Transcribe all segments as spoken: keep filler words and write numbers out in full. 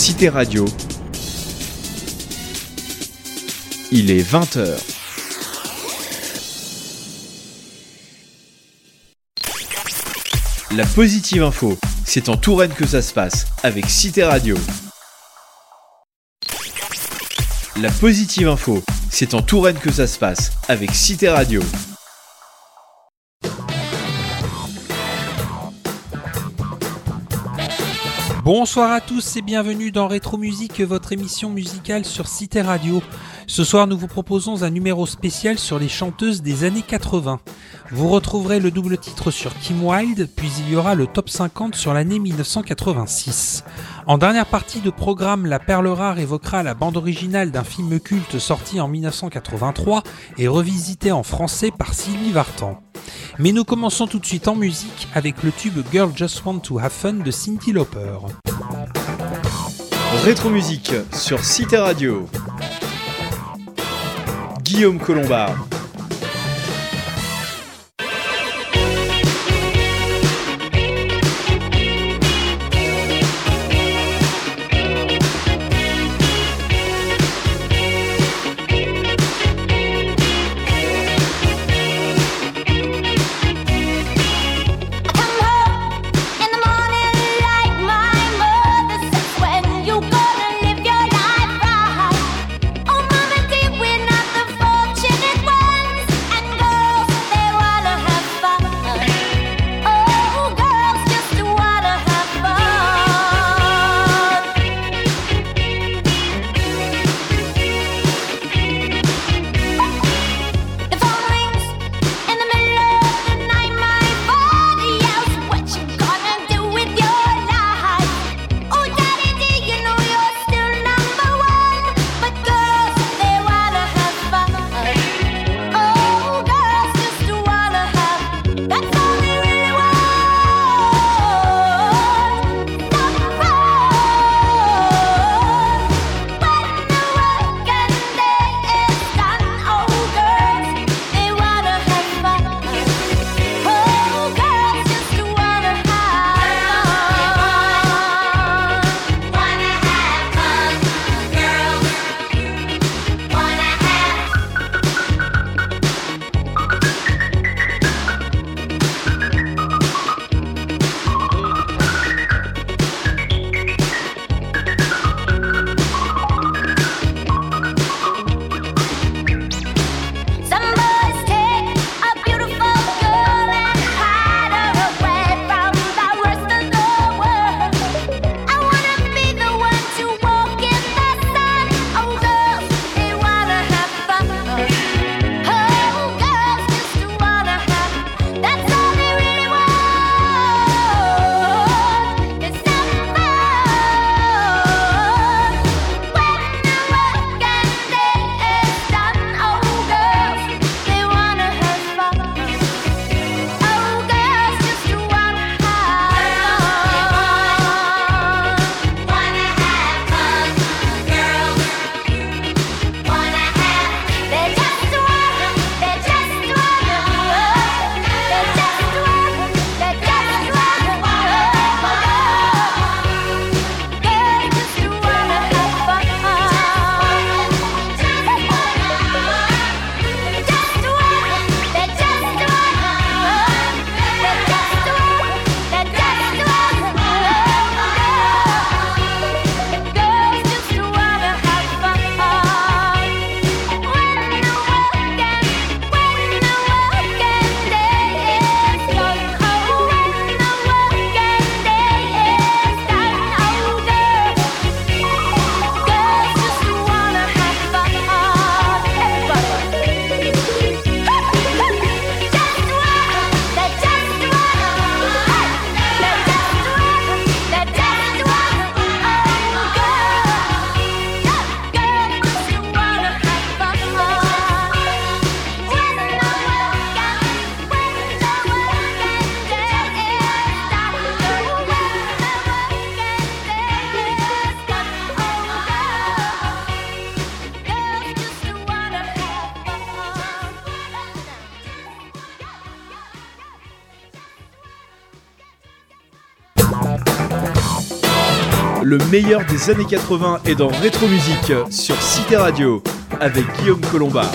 Cité Radio. Il est vingt heures. La positive info, c'est en Touraine que ça se passe, avec Cité Radio. La positive info, c'est en Touraine que ça se passe, avec Cité Radio. Bonsoir à tous et bienvenue dans Rétro Musique, votre émission musicale sur Cité Radio. Ce soir, nous vous proposons un numéro spécial sur les chanteuses des années quatre-vingts. Vous retrouverez le double titre sur Kim Wilde, puis il y aura le top cinquante sur l'année dix-neuf cent quatre-vingt-six. En dernière partie de programme, la perle rare évoquera la bande originale d'un film culte sorti en dix-neuf cent quatre-vingt-trois et revisité en français par Sylvie Vartan. Mais nous commençons tout de suite en musique avec le tube Girl Just Want to Have Fun de Cyndi Lauper. Rétro Musique sur Cité Radio. Guillaume Colombard. Fortunate one. Le meilleur des années quatre-vingts est dans Rétro Musique sur Cité Radio avec Guillaume Colomba.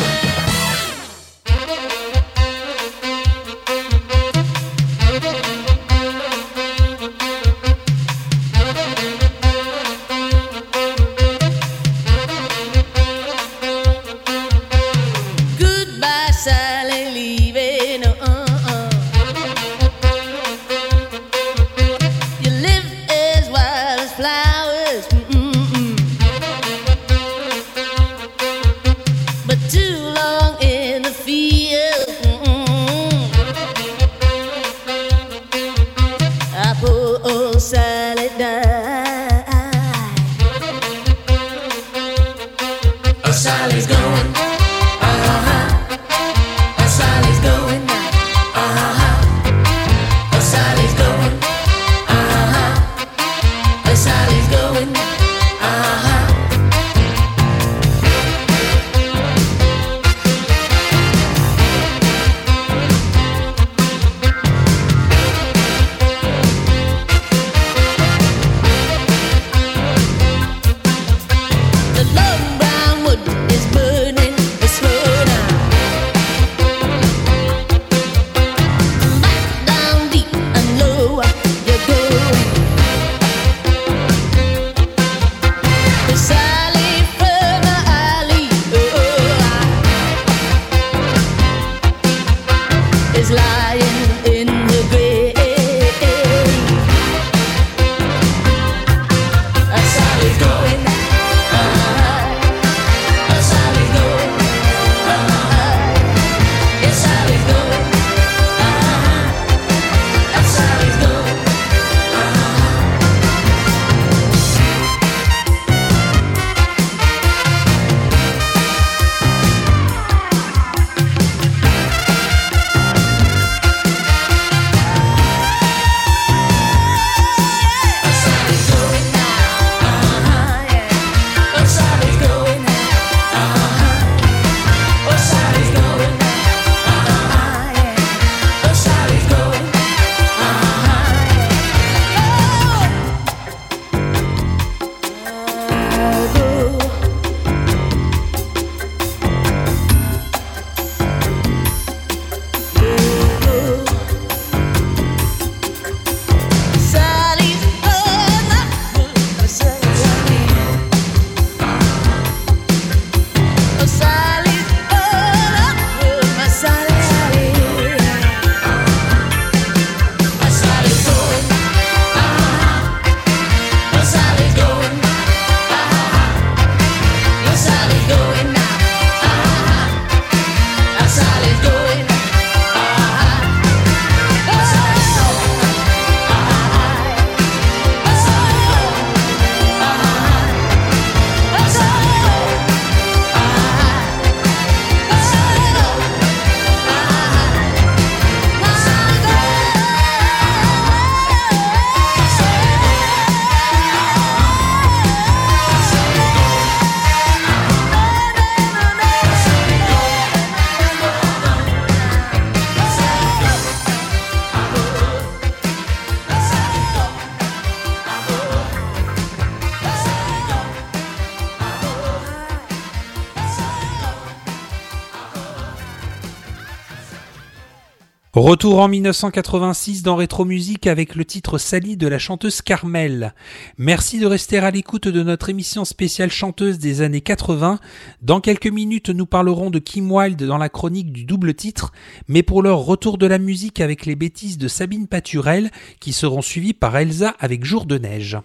Retour en dix-neuf cent quatre-vingt-six dans Rétro Musique avec le titre Sally de la chanteuse Carmel. Merci de rester à l'écoute de notre émission spéciale chanteuse des années quatre-vingts. Dans quelques minutes, nous parlerons de Kim Wilde dans la chronique du double titre, mais pour l'heure, retour de la musique avec les bêtises de Sabine Paturel qui seront suivies par Elsa avec Jour de neige.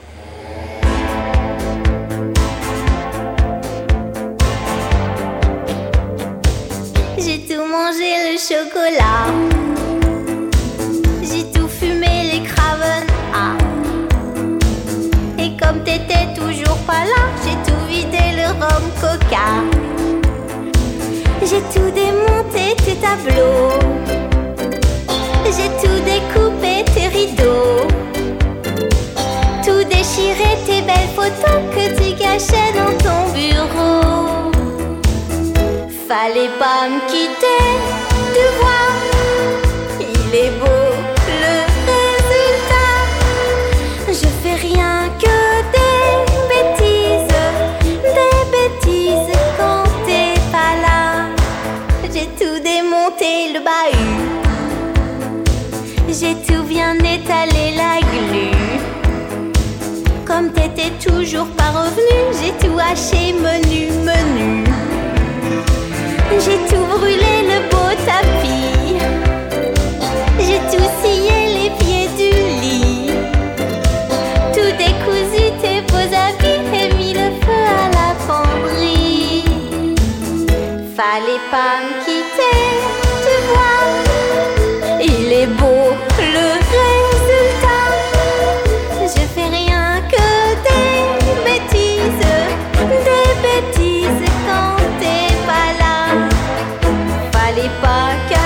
J'ai tout mangé le chocolat, j'ai tout fumé les Craven. Ah. Et comme t'étais toujours pas là, j'ai tout vidé le rhum coca. J'ai tout démonté tes tableaux, j'ai tout découpé tes rideaux, tout déchiré tes belles photos que tu cachais dans ton bureau. Fallait pas me quitter, tu vois, il est beau le résultat. Je fais rien J'ai tout bien étalé la glu. Comme t'étais toujours pas revenu, j'ai tout haché menu, menu. J'ai tout brûlé le beau tapis. J'ai tout scié les pieds du lit. Tout décousu tes beaux habits et mis le feu à la fonderie. Fallait pas me quitter, tu vois. Il est beau le résultat. Je fais rien que des bêtises, des bêtises quand t'es pas là. Fallait pas qu'à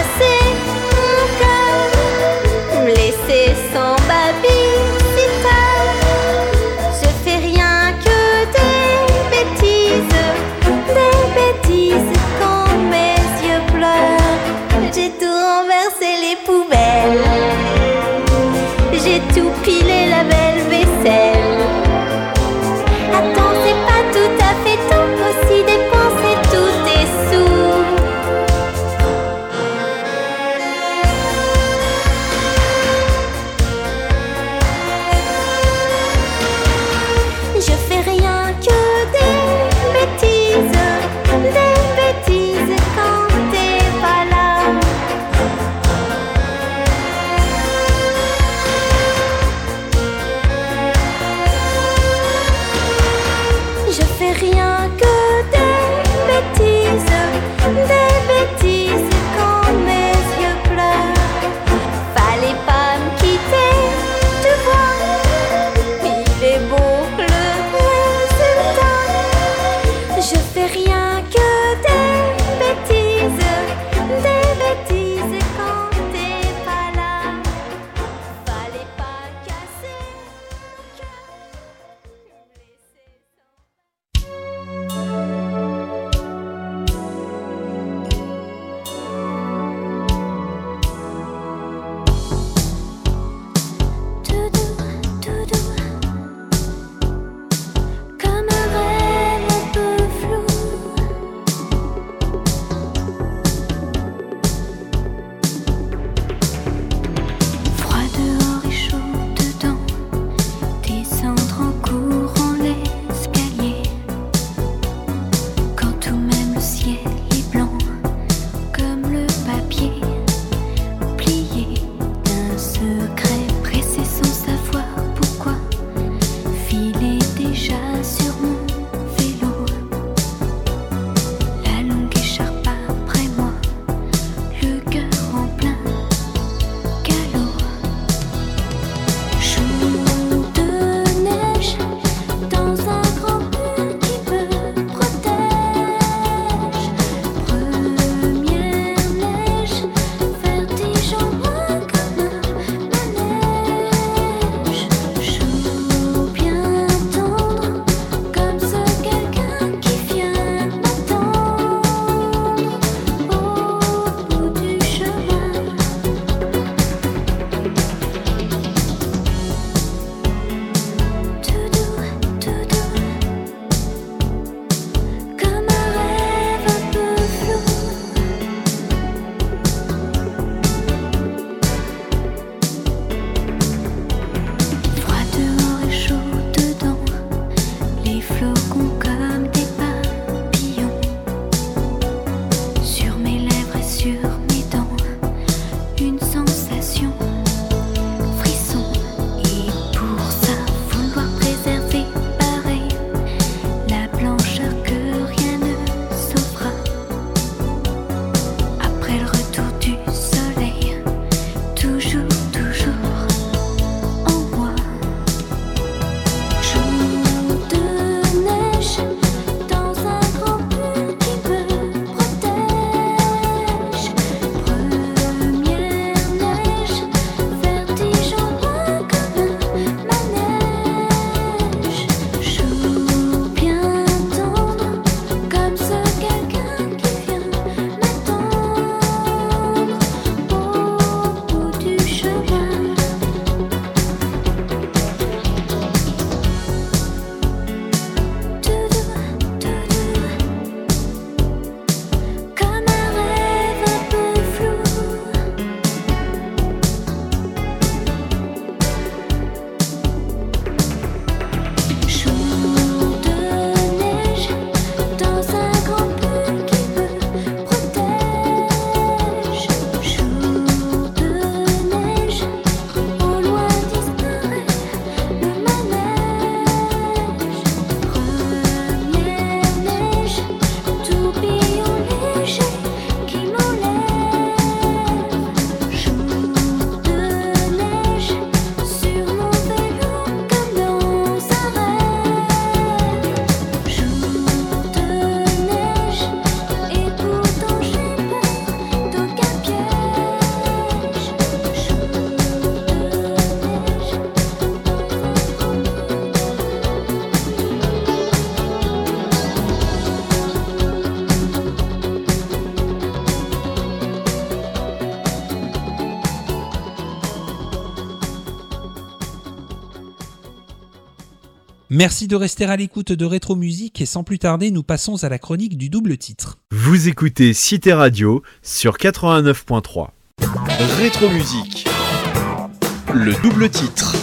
Merci de rester à l'écoute de Rétro Musique et sans plus tarder, nous passons à la chronique du double titre. Vous écoutez Cité Radio sur quatre-vingt-neuf point trois. Rétro Musique, le double titre.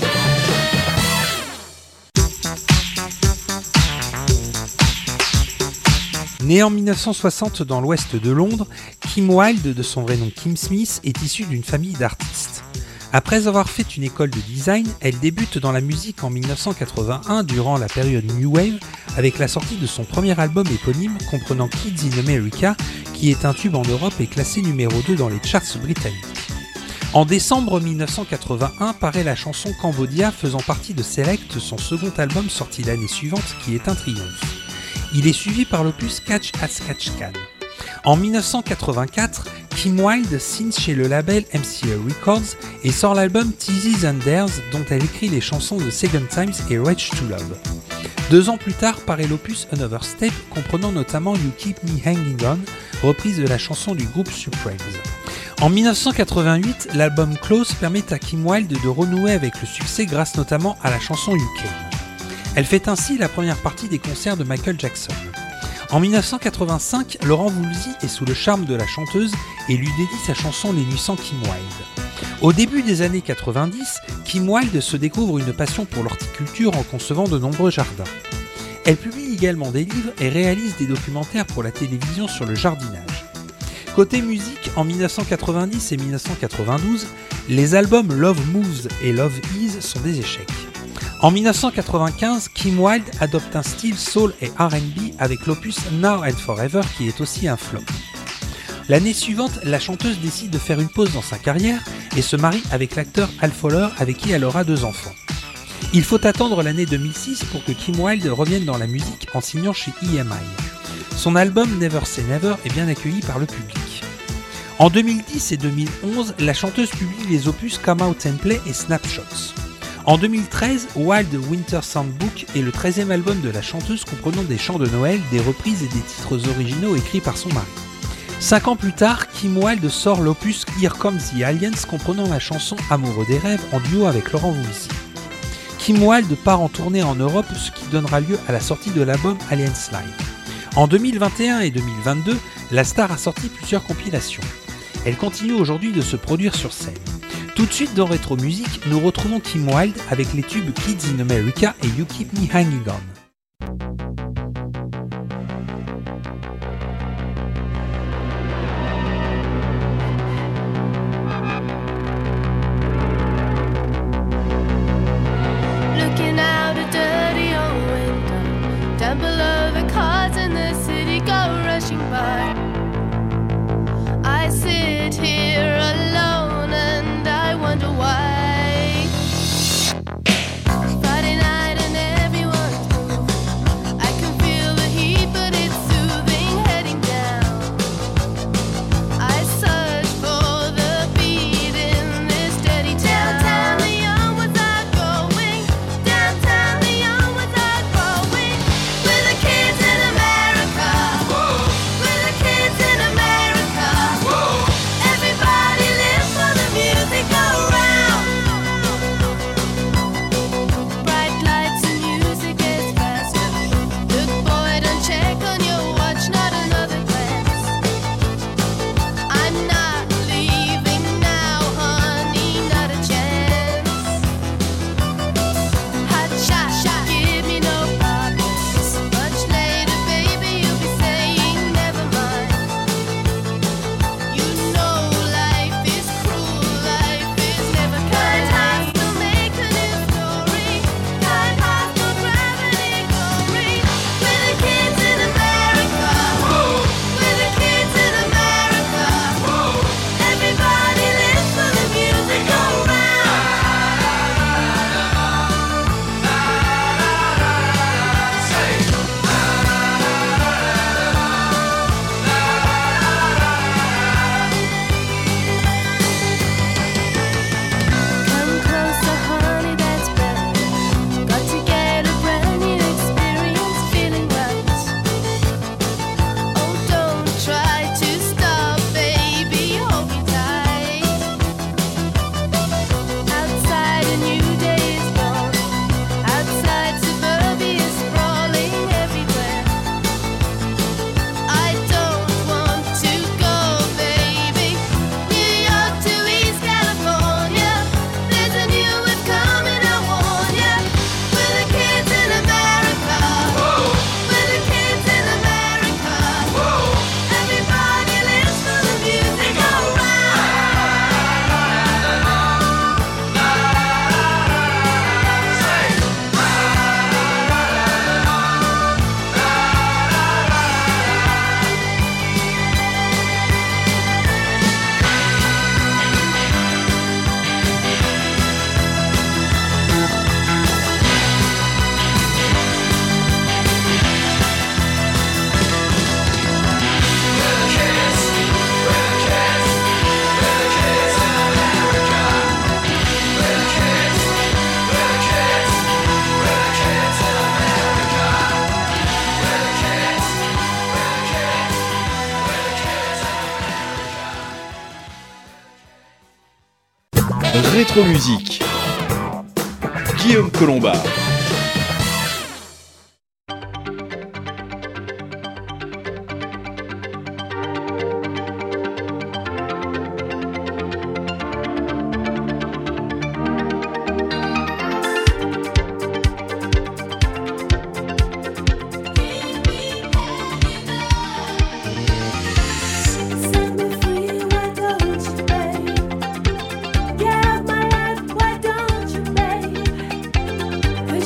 Né en dix-neuf cent soixante dans l'ouest de Londres, Kim Wilde, de son vrai nom Kim Smith, est issue d'une famille d'artistes. Après avoir fait une école de design, elle débute dans la musique en dix-neuf cent quatre-vingt-un durant la période New Wave avec la sortie de son premier album éponyme comprenant Kids in America, qui est un tube en Europe et classé numéro deux dans les charts britanniques. En décembre dix-neuf cent quatre-vingt-un paraît la chanson Cambodia faisant partie de Select, son second album sorti l'année suivante qui est un triomphe. Il est suivi par l'opus Catch as Catch Can. En dix-neuf cent quatre-vingt-quatre, Kim Wilde signe chez le label M C A Records et sort l'album Teases and Dares dont elle écrit les chansons de Second Times et Rage to Love. Deux ans plus tard paraît l'opus Another Step comprenant notamment You Keep Me Hanging On, reprise de la chanson du groupe Supremes. En dix-neuf cent quatre-vingt-huit, l'album Close permet à Kim Wilde de renouer avec le succès grâce notamment à la chanson You Came. Elle fait ainsi la première partie des concerts de Michael Jackson. En dix-neuf cent quatre-vingt-cinq, Laurent Voulzy est sous le charme de la chanteuse et lui dédie sa chanson Les Nuits sans Kim Wilde. Au début des années quatre-vingt-dix, Kim Wilde se découvre une passion pour l'horticulture en concevant de nombreux jardins. Elle publie également des livres et réalise des documentaires pour la télévision sur le jardinage. Côté musique, en dix-neuf cent quatre-vingt-dix et dix-neuf cent quatre-vingt-douze, les albums Love Moves et Love Is sont des échecs. En dix-neuf cent quatre-vingt-quinze, Kim Wilde adopte un style soul et R and B avec l'opus Now and Forever qui est aussi un flop. L'année suivante, la chanteuse décide de faire une pause dans sa carrière et se marie avec l'acteur Al Fowler avec qui elle aura deux enfants. Il faut attendre l'année deux mille six pour que Kim Wilde revienne dans la musique en signant chez E M I. Son album Never Say Never est bien accueilli par le public. En deux mille dix et deux mille onze, la chanteuse publie les opus Come Out and Play et Snapshots. En deux mille treize, Wild Winter Soundbook est le treizième album de la chanteuse comprenant des chants de Noël, des reprises et des titres originaux écrits par son mari. Cinq ans plus tard, Kim Wilde sort l'opus Here Comes the Aliens comprenant la chanson Amoureux des rêves en duo avec Laurent Voulzy. Kim Wilde part en tournée en Europe, ce qui donnera lieu à la sortie de l'album Aliens Live. En deux mille vingt et un et deux mille vingt-deux, la star a sorti plusieurs compilations. Elle continue aujourd'hui de se produire sur scène. Tout de suite dans Rétro Musique, nous retrouvons Kim Wilde avec les tubes Kids in America et You Keep Me Hanging On. Looking out a dirty old window, down below the cars in the city go rushing by. I sit here alone and I wonder why. Friday night and everyone's Rétro Musique. Guillaume Colombard. Get out my life, why don't you, babe?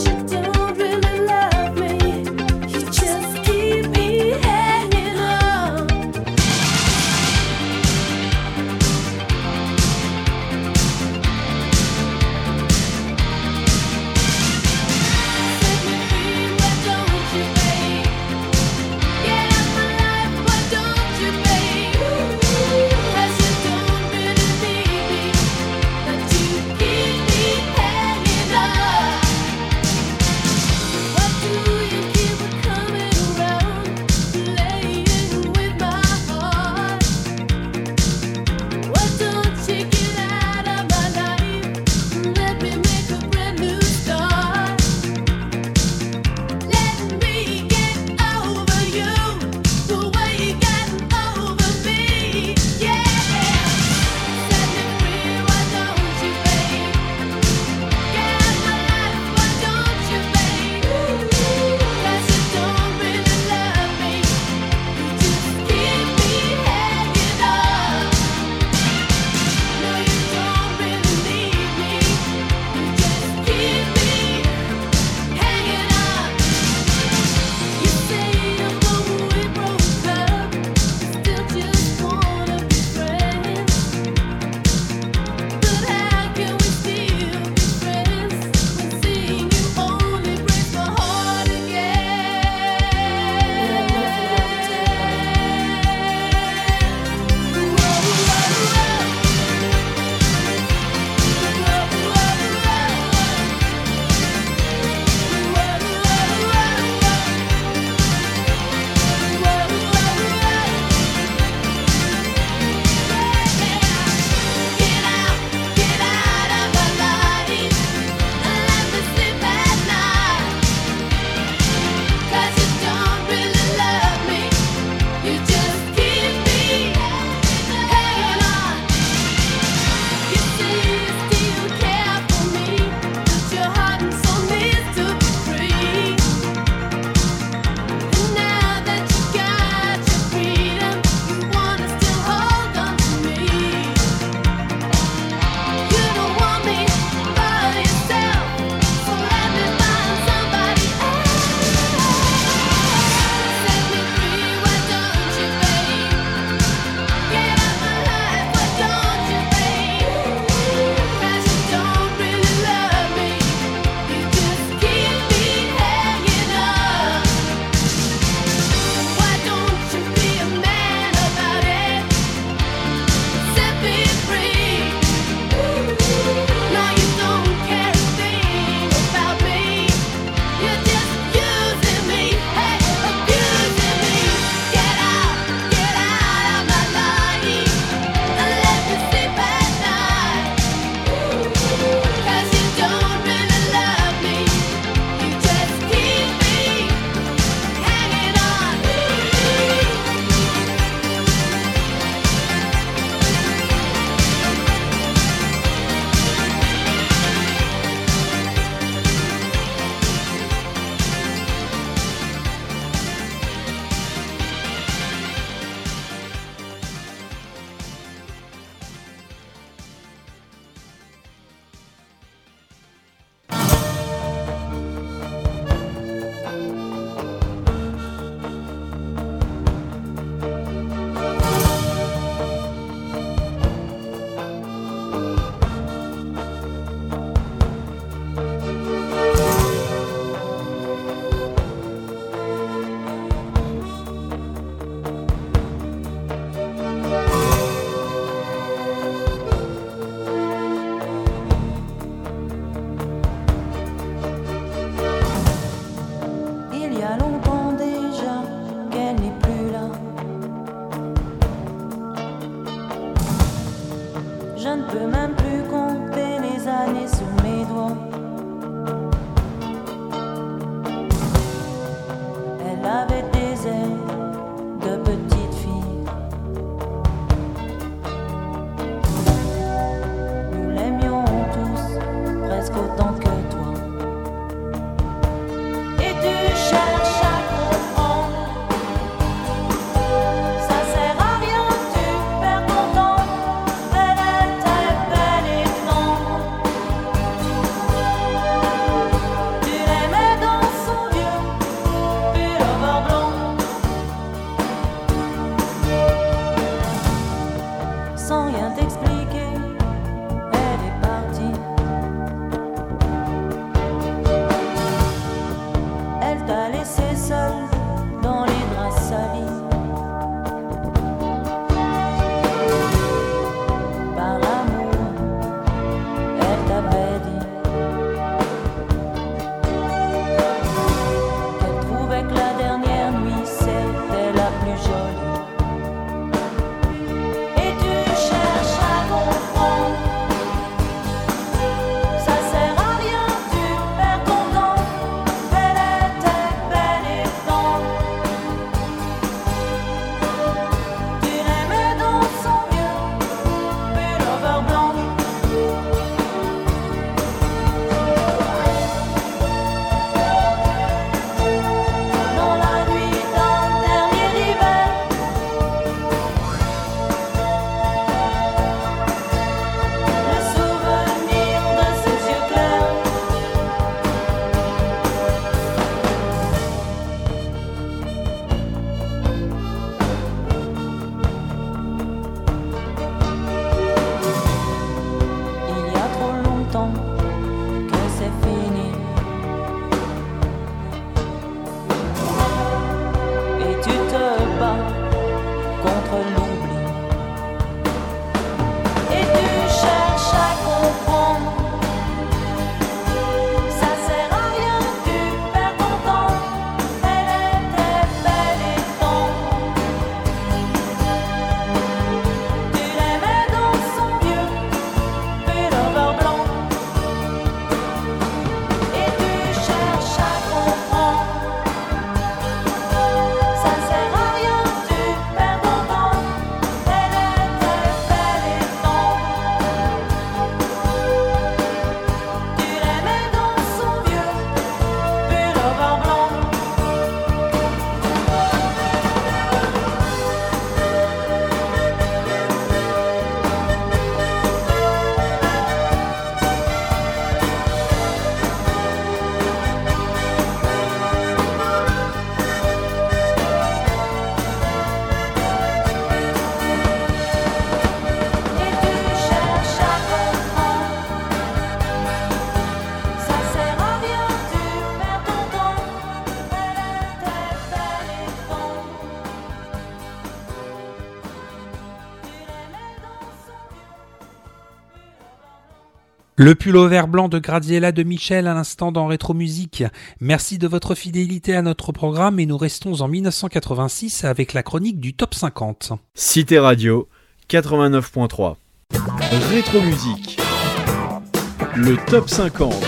Le pullover blanc de Graziella de Michel à l'instant dans Rétro Musique. Merci de votre fidélité à notre programme et nous restons en dix-neuf cent quatre-vingt-six avec la chronique du Top cinquante. Cité Radio quatre-vingt-neuf point trois. Rétro Musique. Le Top cinquante.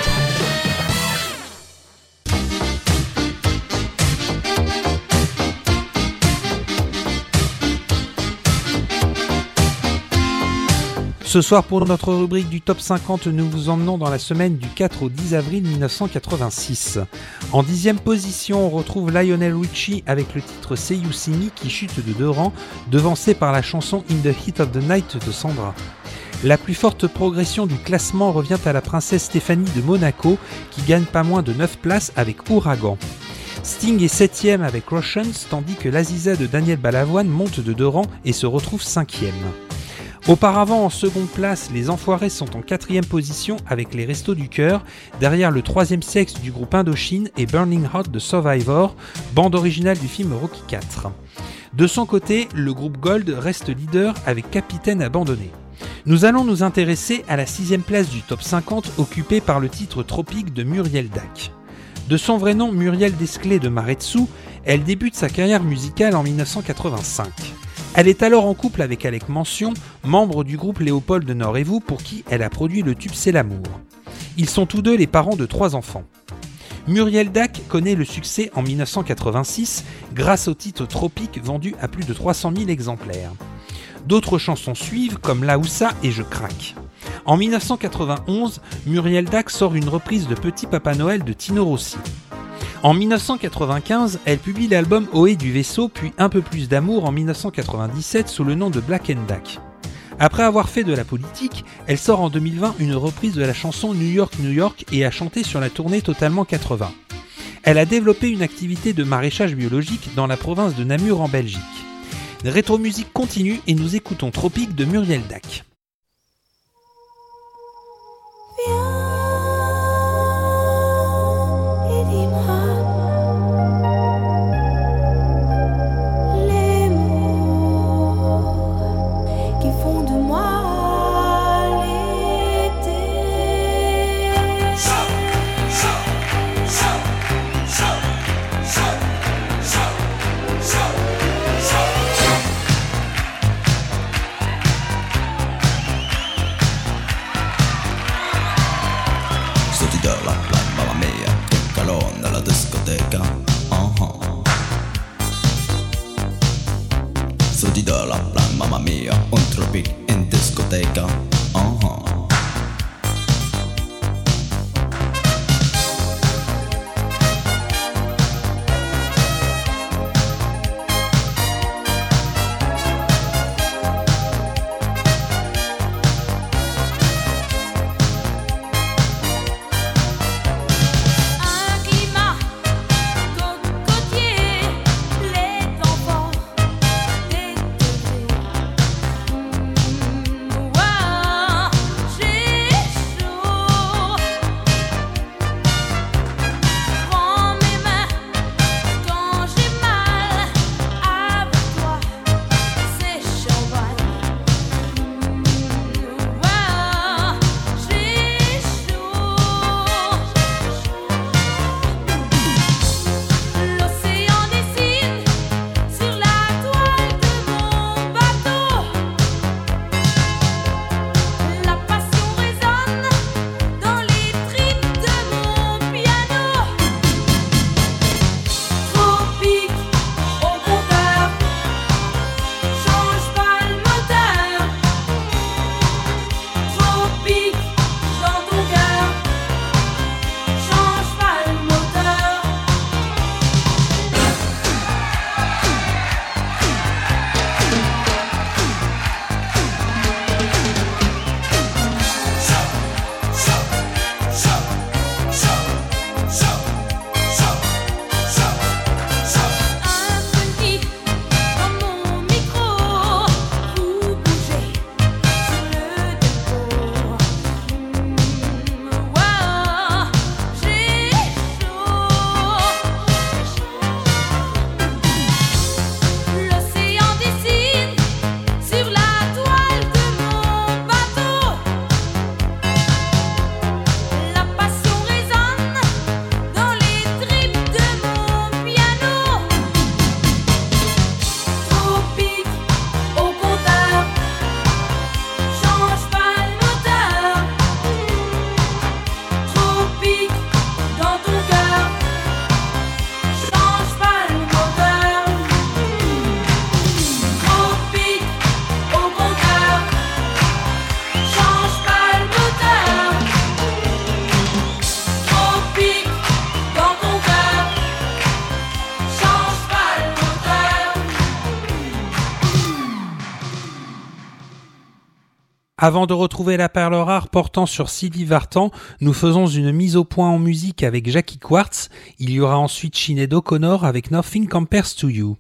Ce soir, pour notre rubrique du Top cinquante, nous vous emmenons dans la semaine du quatre au dix avril mille neuf cent quatre-vingt-six. En dixième position, on retrouve Lionel Richie avec le titre Say You See Me qui chute de deux rangs, devancé par la chanson In the Heat of the Night de Sandra. La plus forte progression du classement revient à la princesse Stéphanie de Monaco qui gagne pas moins de neuf places avec Ouragan. Sting est septième avec Russians, tandis que l'Aziza de Daniel Balavoine monte de deux rangs et se retrouve cinquième. Auparavant, en seconde place, les Enfoirés sont en quatrième position avec les Restos du Cœur, derrière le troisième sexe du groupe Indochine et Burning Hot de Survivor, bande originale du film Rocky quatre. De son côté, le groupe Gold reste leader avec Capitaine Abandonné. Nous allons nous intéresser à la sixième place du top cinquante occupée par le titre Tropique de Muriel Dac. De son vrai nom Muriel Desclés de Maretsu, elle débute sa carrière musicale en dix-neuf cent quatre-vingt-cinq. Elle est alors en couple avec Alec Mention, membre du groupe Léopold de Nord et Vous, pour qui elle a produit le tube C'est l'amour. Ils sont tous deux les parents de trois enfants. Muriel Dac connaît le succès en dix-neuf cent quatre-vingt-six grâce au titre Tropique vendu à plus de trois cent mille exemplaires. D'autres chansons suivent comme Laoussa et Je craque. En dix-neuf cent quatre-vingt-onze, Muriel Dac sort une reprise de Petit Papa Noël de Tino Rossi. En dix-neuf cent quatre-vingt-quinze, elle publie l'album Ohé du vaisseau, puis Un peu plus d'amour en dix-neuf cent quatre-vingt-dix-sept sous le nom de Black and Dac. Après avoir fait de la politique, elle sort en deux mille vingt une reprise de la chanson New York, New York et a chanté sur la tournée Totalement quatre-vingts. Elle a développé une activité de maraîchage biologique dans la province de Namur en Belgique. Rétro Musique continue et nous écoutons Tropique de Muriel Dac. Wow. Avant de retrouver la perle rare portant sur Sylvie Vartan, nous faisons une mise au point en musique avec Jackie Quartz. Il y aura ensuite Sinéad O'Connor avec Nothing Compares to You.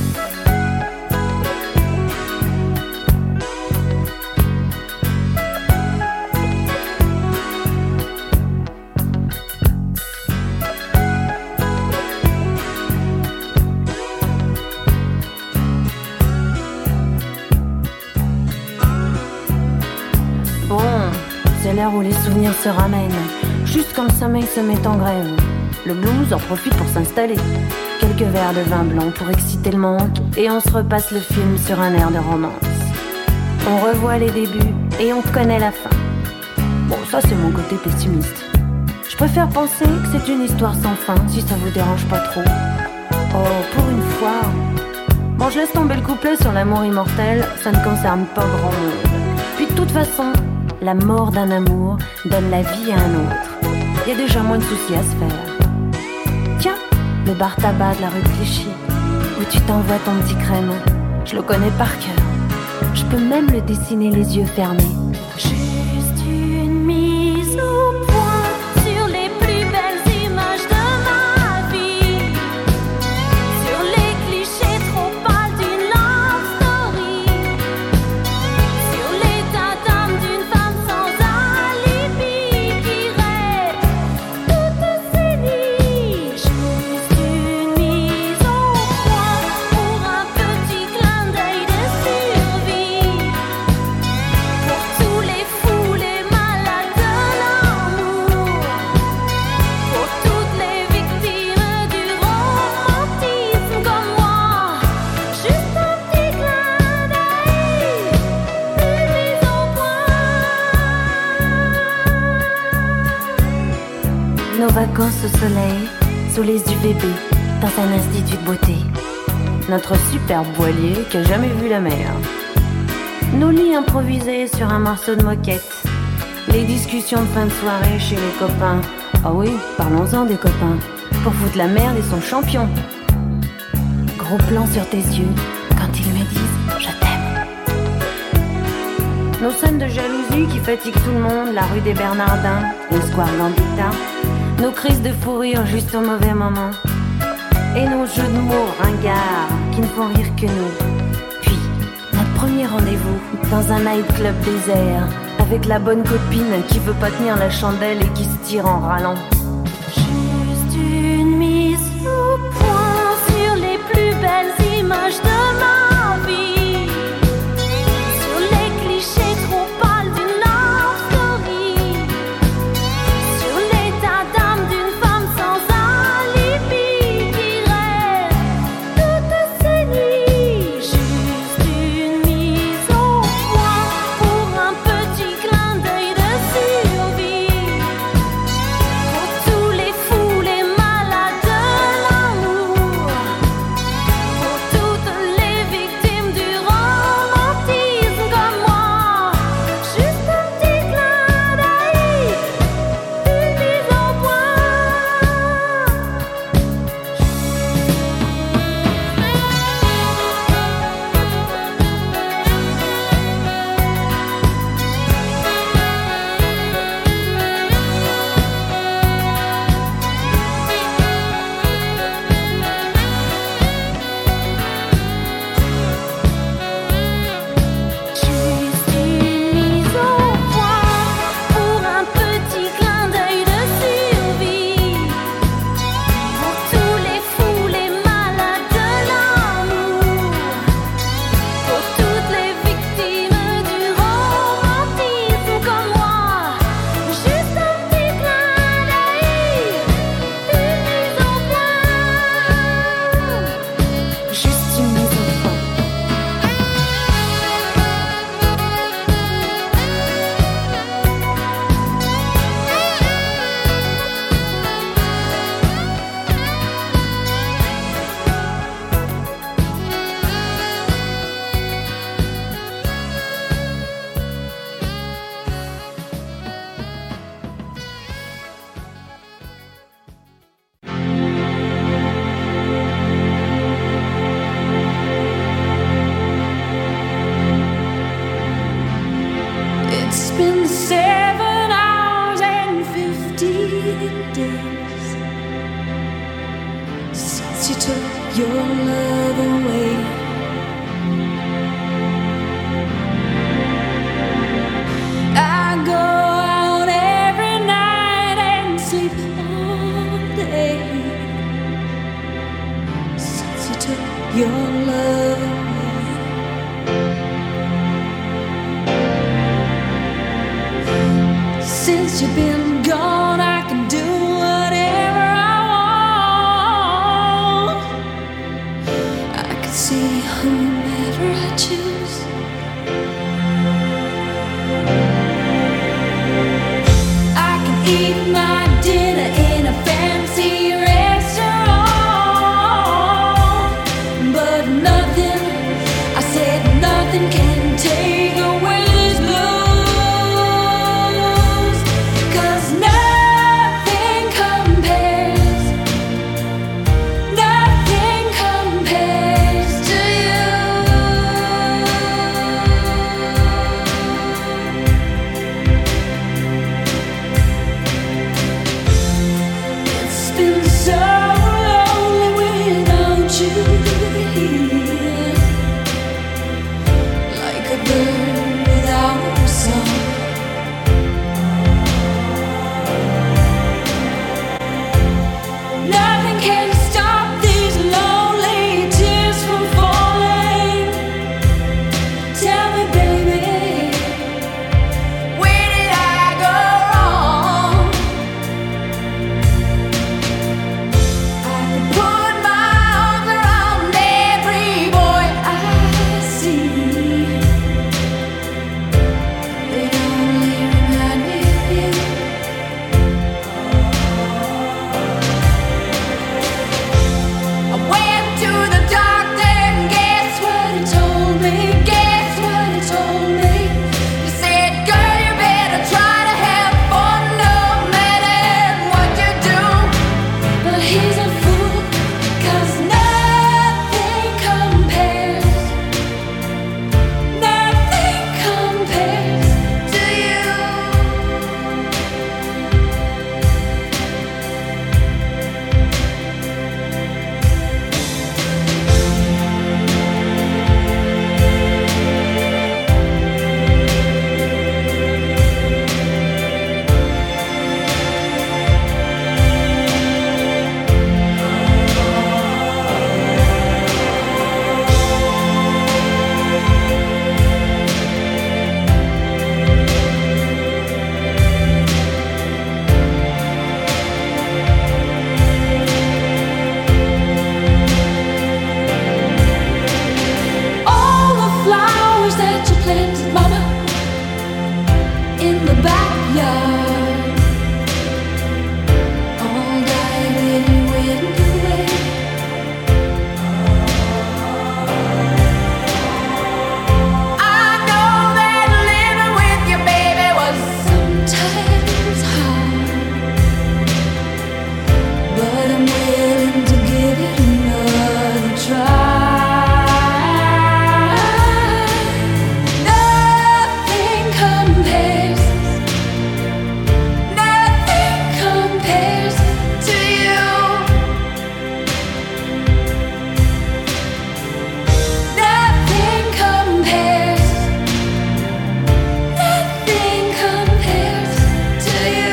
C'est l'heure où les souvenirs se ramènent, juste quand le sommeil se met en grève. Le blues en profite pour s'installer. Quelques verres de vin blanc pour exciter le manque, et on se repasse le film sur un air de romance. On revoit les débuts et on connaît la fin. Bon, ça c'est mon côté pessimiste. Je préfère penser que c'est une histoire sans fin, si ça vous dérange pas trop. Oh, pour une fois. Bon, je laisse tomber le couplet sur l'amour immortel, ça ne concerne pas grand monde. Puis de toute façon, la mort d'un amour donne la vie à un autre. Il y a déjà moins de soucis à se faire. Tiens, le bar tabac de la rue de Clichy, où tu t'envoies ton petit crème, je le connais par cœur. Je peux même le dessiner les yeux fermés. Juste une mise au point sur les plus belles images de ma vie, sur les clichés trop pâles d'une love story, sur l'état d'âme d'une femme sans alibi qui rêve toutes ses nuits. Juste une mise au point pour un petit clin d'œil de survie, pour tous les fous, les malades de l'amour, pour toutes les victimes du romantisme comme moi. Juste un petit clin d'œil, une mise au point. Nos vacances au soleil, sous les U V B, dans un institut de beauté. Notre superbe voilier qui a jamais vu la mer. Nos lits improvisés sur un morceau de moquette. Les discussions de fin de soirée chez les copains. Ah oui, parlons-en des copains. Pour foutre la merde, ils sont champions. Gros plan sur tes yeux quand ils me disent je t'aime. Nos scènes de jalousie qui fatiguent tout le monde, la rue des Bernardins, le square Gambetta. Nos crises de fou rire juste au mauvais moment. Et nos jeux de mots ringards qui ne font rire que nous. Puis, notre premier rendez-vous dans un nightclub désert, avec la bonne copine qui veut pas tenir la chandelle et qui se tire en râlant. Juste une mise au point sur les plus belles images de ma vie, sur les clichés trop pâles d'une love story, sur l'état d'âme d'une femme sans alibi qui rêve toutes ses nuits. Juste une mise au point pour un petit clin d'œil de survie, pour tous les fous, les malades de l'amour, pour toutes les your love. Since you've been gone, I can do whatever I want. I can see whomever I choose. I can eat my dinner in a fancy restaurant, but nothing, I said nothing can take away these blues, 'cause nothing compares, nothing compares to you. It's been so lonely without you here, like a bird without a song. Nothing can stop these lonely tears from falling. Tell me, baby, where did I go wrong? I could put my arms around every boy I see. They only remind me of you. I went to the doctor and guess what he told me? Guess what he told me? He said, girl, you better try to have fun no matter what you do. But he's a fool, 'cause nothing compares, nothing compares to you. All the flowers that you planted, mama, in the backyard, all died when you went away. I know that living with you, baby, was sometimes hard, but I'm willing to give it another try. Nothing compares, nothing compares to you. Nothing compares, nothing compares to you.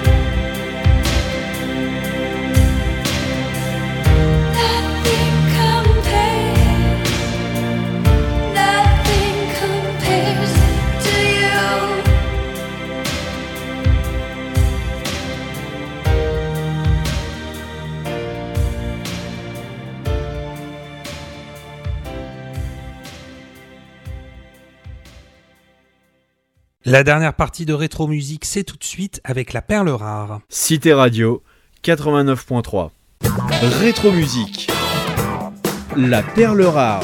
Nothing compares, nothing compares to you. La dernière partie de Rétro Musique, c'est tout de suite avec la perle rare. Cité Radio quatre-vingt-neuf point trois. Rétro Musique. La perle rare.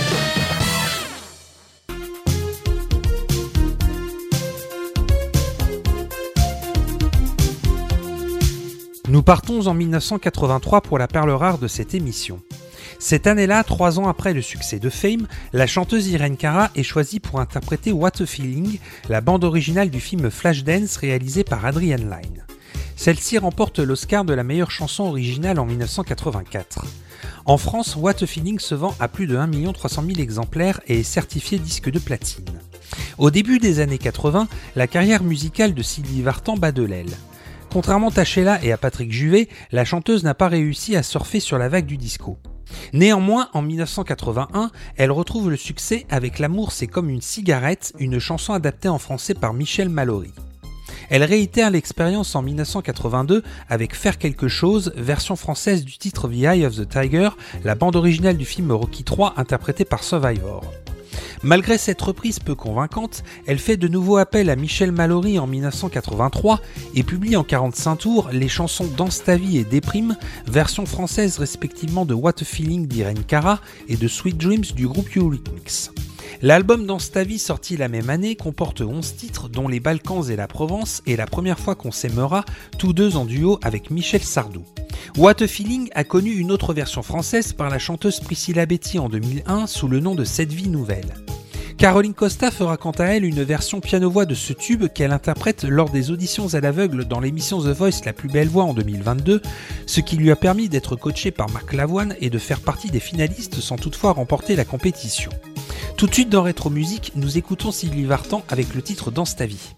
Nous partons en mille neuf cent quatre-vingt-trois pour la perle rare de cette émission. Cette année-là, trois ans après le succès de Fame, la chanteuse Irene Cara est choisie pour interpréter What a Feeling, la bande originale du film Flashdance réalisé par Adrian Lyne. Celle-ci remporte l'Oscar de la meilleure chanson originale en mille neuf cent quatre-vingt-quatre. En France, What a Feeling se vend à plus de un million trois cent mille exemplaires et est certifié disque de platine. Au début des années quatre-vingts, la carrière musicale de Sylvie Vartan bat de l'aile. Contrairement à Sheila et à Patrick Juvet, la chanteuse n'a pas réussi à surfer sur la vague du disco. Néanmoins, en dix-neuf cent quatre-vingt-un, elle retrouve le succès avec L'amour c'est comme une cigarette, une chanson adaptée en français par Michel Mallory. Elle réitère l'expérience en dix-neuf cent quatre-vingt-deux avec Faire quelque chose, version française du titre The Eye of the Tiger, la bande originale du film Rocky trois interprétée par Survivor. Malgré cette reprise peu convaincante, elle fait de nouveau appel à Michel Mallory en dix-neuf cent quatre-vingt-trois et publie en quarante-cinq tours les chansons Danse ta vie et Déprime, version française respectivement de What a Feeling d'Irene Cara et de Sweet Dreams du groupe Eurythmics. L'album Danse ta vie, sorti la même année, comporte onze titres dont Les Balkans et la Provence et La première fois qu'on s'aimera, tous deux en duo avec Michel Sardou. What a Feeling a connu une autre version française par la chanteuse Priscilla Betty en deux mille un sous le nom de Cette vie nouvelle. Caroline Costa fera quant à elle une version piano-voix de ce tube qu'elle interprète lors des auditions à l'aveugle dans l'émission The Voice La plus belle voix en deux mille vingt-deux, ce qui lui a permis d'être coachée par Marc Lavoine et de faire partie des finalistes sans toutefois remporter la compétition. Tout de suite dans Rétro Musique, nous écoutons Sylvie Vartan avec le titre Danse ta vie.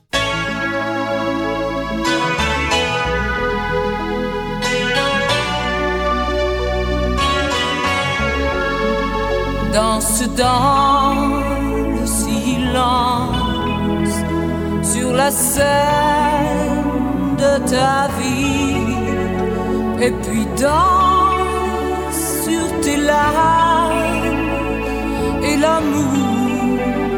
Danse dans le silence sur la scène de ta vie, et puis danse sur tes larmes et l'amour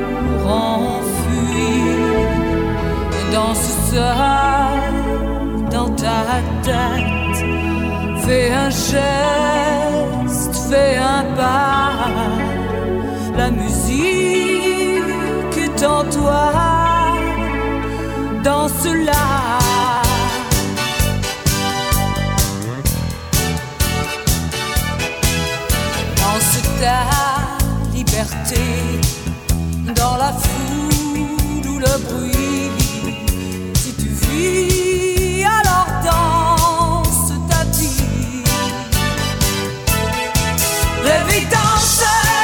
enfui. Danse seul dans ta tête, fais un geste, fais un pas. La musique est en toi, danse-la. Danse ta liberté dans la foule ou le bruit. Si tu vis, alors danse ta vie. Réveille, danse.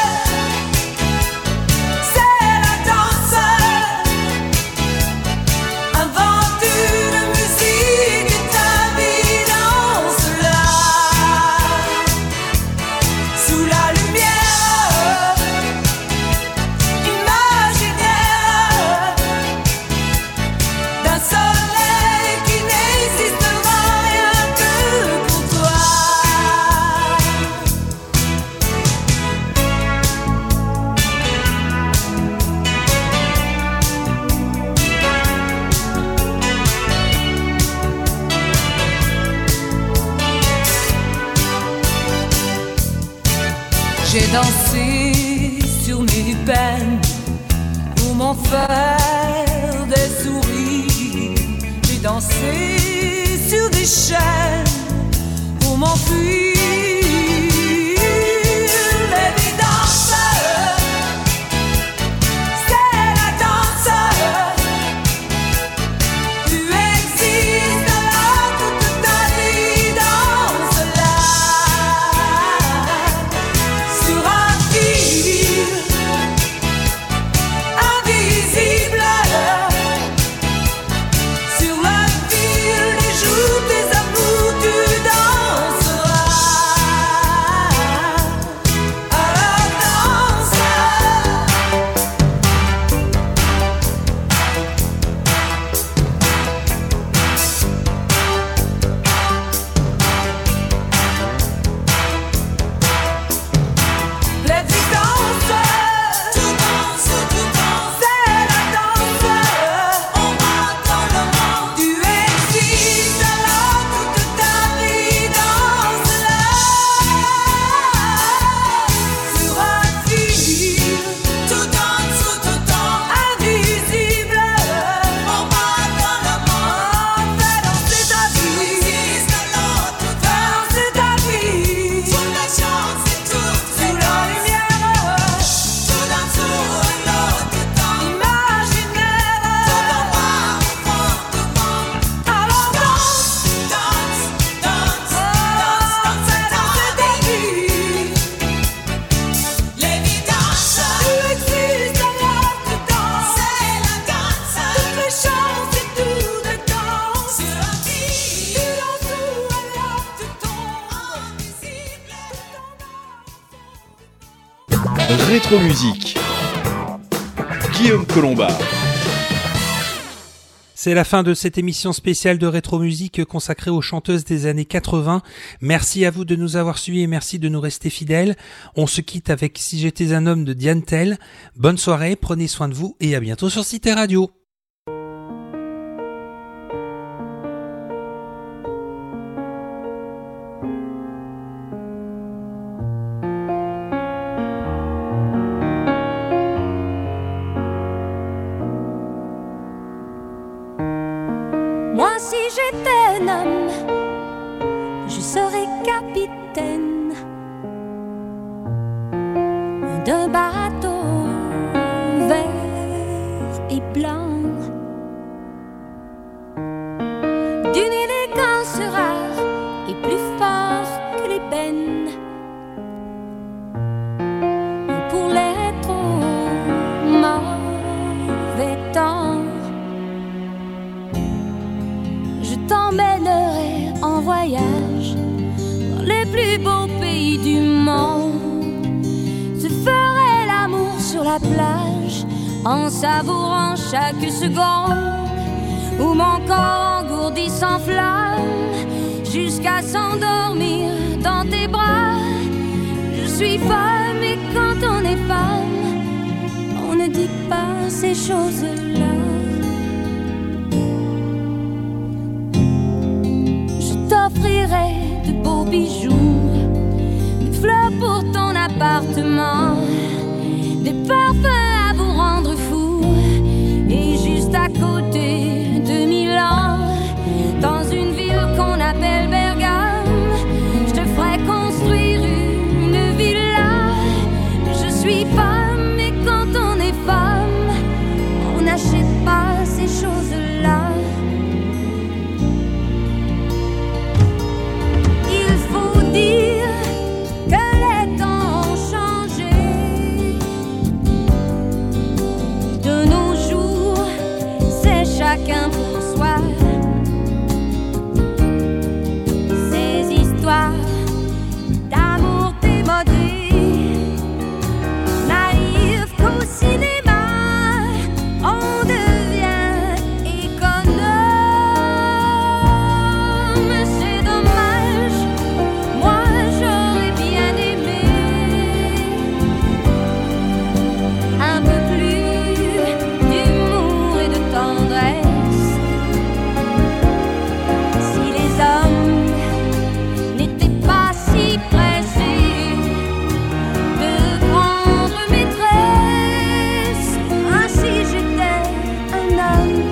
J'ai dansé sur mes peines pour m'en faire des sourires. J'ai dansé sur des chaînes pour m'enfuir. Baby, danse, c'est la danse. Tu existes là toute ta vie, danse-la. Sur un fil invisible, Rétro Musique. Guillaume Colombard. C'est la fin de cette émission spéciale de Rétro Musique consacrée aux chanteuses des années quatre-vingts. Merci à vous de nous avoir suivis et merci de nous rester fidèles. On se quitte avec Si j'étais un homme de Diane Tell. Bonne soirée, prenez soin de vous et à bientôt sur Cité Radio. Moi, si j'étais un homme, je serais capitaine d'un bateau vert et blanc, d'une élégance rare et plus fort que l'ébène. Pour les trop mauvais temps, je t'emmènerai en voyage dans les plus beaux pays du monde. Je ferai l'amour sur la plage en savourant chaque seconde où mon corps engourdi s'enflamme jusqu'à s'endormir dans tes bras. Je suis femme et quand on est femme, on ne dit pas ces choses-là. T'offrirai de beaux bijoux, des fleurs pour ton appartement, des parfums à vous rendre fou. Et juste à côté de Milan, dans une ville qu'on appelle Bergame, je te ferai construire une villa. Je suis femme et quand on est femme, on n'achète pas ces choses-là. Dire que les temps ont changé. De nos jours, c'est chacun pour soi. Ces histoires d'amour démodé, naïves qu'au cinéma, on devient économe. C'est dommage. Moi j'aurais bien aimé un peu plus d'humour et de tendresse. Si les hommes n'étaient pas si pressés de prendre maîtresse, ainsi j'étais un homme.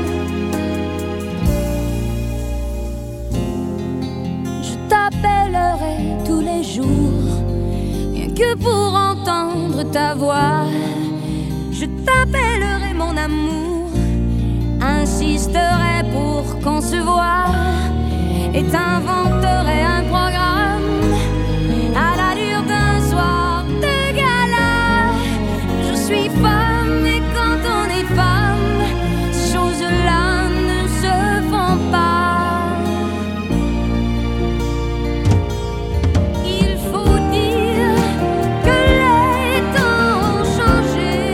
Je t'appellerai tous les jours, rien que pour entendre ta voix. Je t'appellerai mon amour, insisterai pour qu'on se voie et t'inventerai un programme à l'allure d'un soir de gala. Je suis femme et quand on est femme, ces choses-là ne se font pas. Il faut dire que les temps ont changé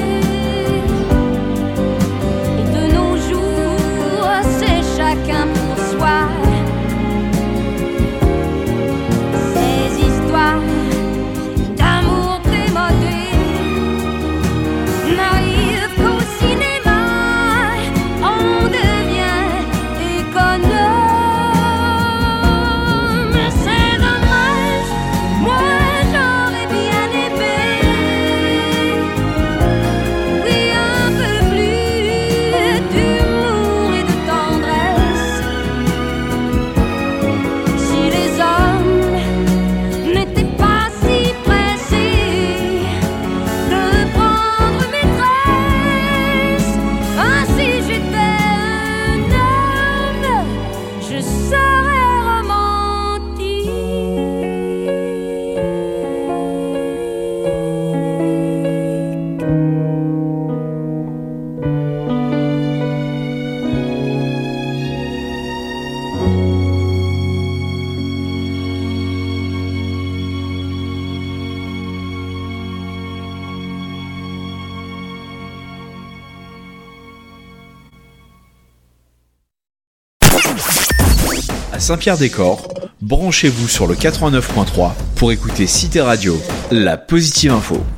et de nos jours, c'est chacun pour soi. à Saint-Pierre-des-Corps, branchez-vous sur le quatre-vingt-neuf point trois pour écouter Cité Radio, la positive info.